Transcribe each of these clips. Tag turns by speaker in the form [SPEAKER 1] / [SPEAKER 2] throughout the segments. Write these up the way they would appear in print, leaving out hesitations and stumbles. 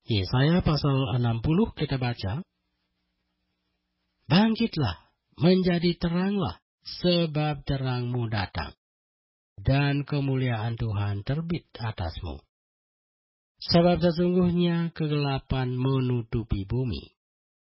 [SPEAKER 1] Yesaya pasal 60 kita baca, "Bangkitlah, menjadi teranglah, sebab terangmu datang, dan kemuliaan Tuhan terbit atasmu. Sebab sesungguhnya kegelapan menutupi bumi,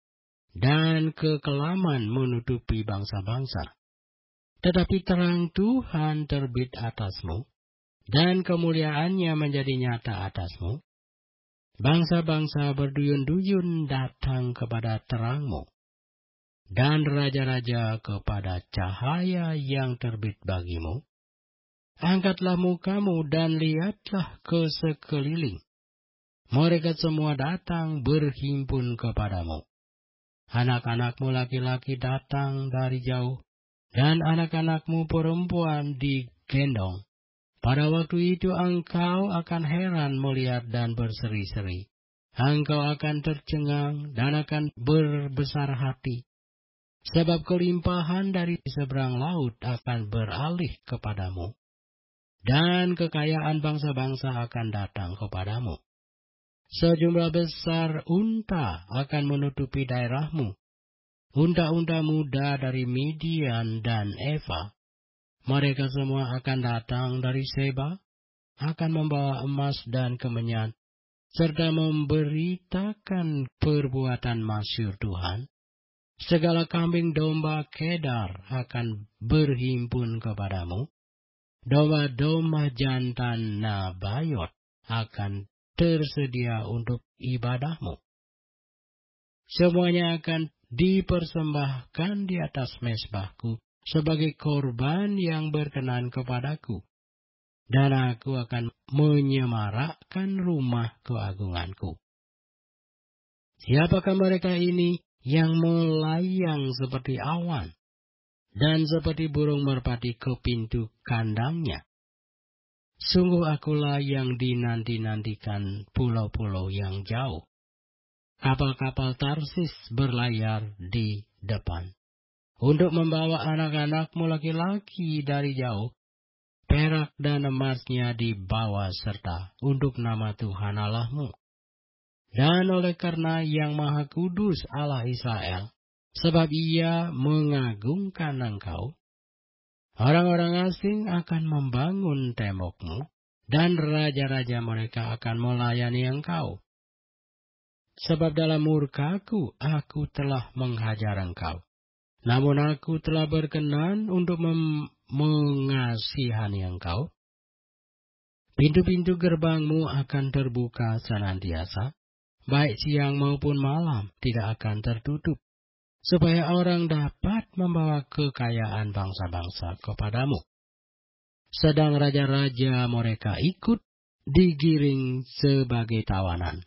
[SPEAKER 1] dan kekelaman menutupi bangsa-bangsa. Tetapi terang Tuhan terbit atasmu, dan kemuliaannya menjadi nyata atasmu. Bangsa-bangsa berduyun-duyun datang kepada terangmu, dan raja-raja kepada cahaya yang terbit bagimu. Angkatlah mukamu dan lihatlah ke sekeliling. Mereka semua datang berhimpun kepadamu. Anak-anakmu laki-laki datang dari jauh, dan anak-anakmu perempuan digendong. Pada waktu itu engkau akan heran melihat dan berseri-seri. Engkau akan tercengang dan akan berbesar hati. Sebab kelimpahan dari seberang laut akan beralih kepadamu, dan kekayaan bangsa-bangsa akan datang kepadamu. Sejumlah besar unta akan menutupi daerahmu, unta-unta muda dari Midian dan Eva. Mereka semua akan datang dari Seba, akan membawa emas dan kemenyan, serta memberitakan perbuatan masyhur Tuhan. Segala kambing domba Kedar akan berhimpun kepadamu. Domba-domba jantan Nabayot akan tersedia untuk ibadahmu. Semuanya akan dipersembahkan di atas mezbahku sebagai korban yang berkenan kepadaku, dan aku akan menyemarakkan rumah keagunganku. Siapakah mereka ini yang melayang seperti awan, dan seperti burung merpati ke pintu kandangnya? Sungguh akulah yang dinanti-nantikan pulau-pulau yang jauh. Kapal-kapal Tarsis berlayar di depan, untuk membawa anak-anakmu laki-laki dari jauh. Perak dan emasnya dibawa serta untuk nama Tuhan Allahmu. Dan oleh karena Yang Maha Kudus Allah Israel, sebab Ia mengagungkan engkau, orang-orang asing akan membangun tembokmu, dan raja-raja mereka akan melayani engkau. Sebab dalam murkaku aku telah menghajar engkau, namun aku telah berkenan untuk mengasihani engkau. Pintu-pintu gerbangmu akan terbuka senantiasa, baik siang maupun malam tidak akan tertutup, supaya orang dapat membawa kekayaan bangsa-bangsa kepadamu. Sedang raja-raja mereka ikut digiring sebagai tawanan.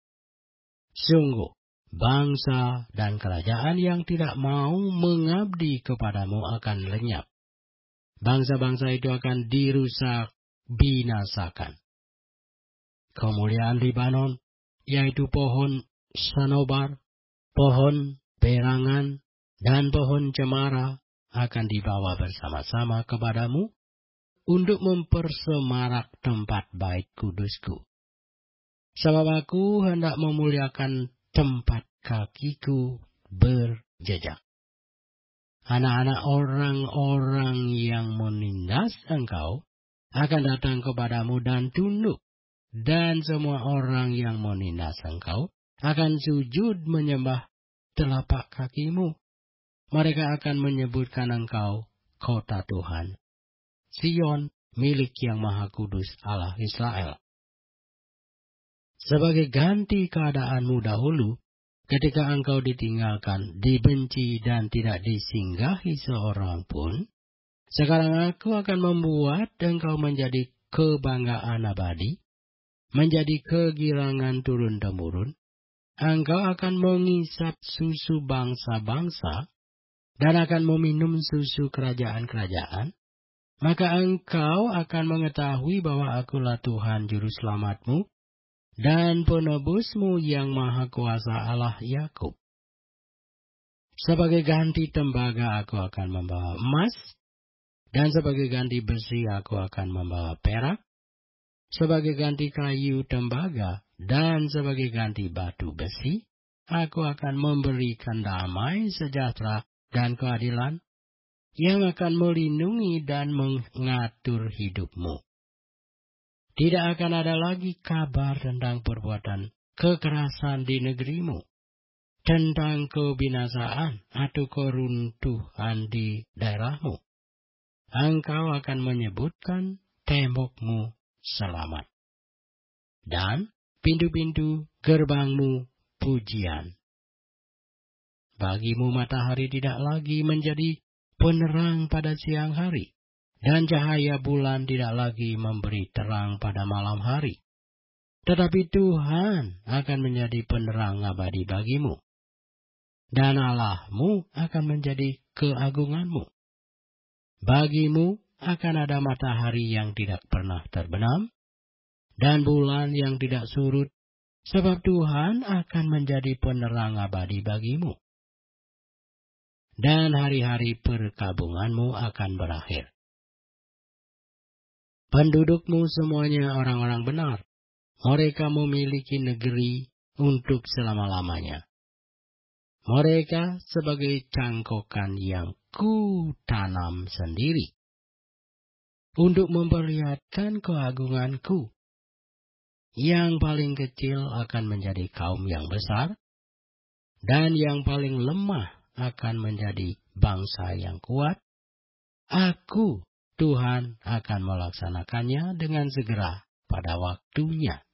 [SPEAKER 1] Sungguh, bangsa dan kerajaan yang tidak mau mengabdi kepadamu akan lenyap. Bangsa-bangsa itu akan dirusak, binasakan. Kemuliaan Libanon, yaitu pohon sanobar, pohon perangan, dan pohon cemara, akan dibawa bersama-sama kepadamu untuk mempersemarak tempat bait kudusku. Sebab aku hendak memuliakan tempat kakiku berjejak. Anak-anak orang-orang yang menindas engkau akan datang kepadamu dan tunduk, dan semua orang yang menindas engkau akan sujud menyembah telapak kakimu. Mereka akan menyebutkan engkau kota Tuhan, Sion, milik Yang Maha Kudus Allah Israel. Sebagai ganti keadaanmu dahulu, ketika engkau ditinggalkan, dibenci, dan tidak disinggahi seorang pun, sekarang aku akan membuat engkau menjadi kebanggaan abadi, menjadi kegirangan turun-temurun. Engkau akan mengisap susu bangsa-bangsa, dan akan meminum susu kerajaan-kerajaan. Maka engkau akan mengetahui bahwa akulah Tuhan Juru Selamatmu, dan penebusmu Yang Maha Kuasa Allah Yakub. Sebagai ganti tembaga aku akan membawa emas, dan sebagai ganti besi aku akan membawa perak. Sebagai ganti kayu tembaga Dan sebagai ganti batu besi, aku akan memberikan damai, sejahtera, dan keadilan yang akan melindungi dan mengatur hidupmu. Tidak akan ada lagi kabar tentang perbuatan kekerasan di negerimu, tentang kebinasaan atau keruntuhan di daerahmu. Engkau akan menyebutkan tembokmu selamat, dan pintu-pintu gerbangmu pujian. Bagimu matahari tidak lagi menjadi penerang pada siang hari, dan cahaya bulan tidak lagi memberi terang pada malam hari. Tetapi Tuhan akan menjadi penerang abadi bagimu, dan Allahmu akan menjadi keagunganmu. Bagimu akan ada matahari yang tidak pernah terbenam, dan bulan yang tidak surut, sebab Tuhan akan menjadi penerang abadi bagimu. Dan hari-hari perkabunganmu akan berakhir. Pendudukmu semuanya orang-orang benar. Mereka memiliki negeri untuk selama-lamanya. Mereka sebagai cangkokan yang kutanam sendiri, untuk memperlihatkan keagunganku. Yang paling kecil akan menjadi kaum yang besar, dan yang paling lemah akan menjadi bangsa yang kuat. Aku, Tuhan, akan melaksanakannya dengan segera pada waktunya.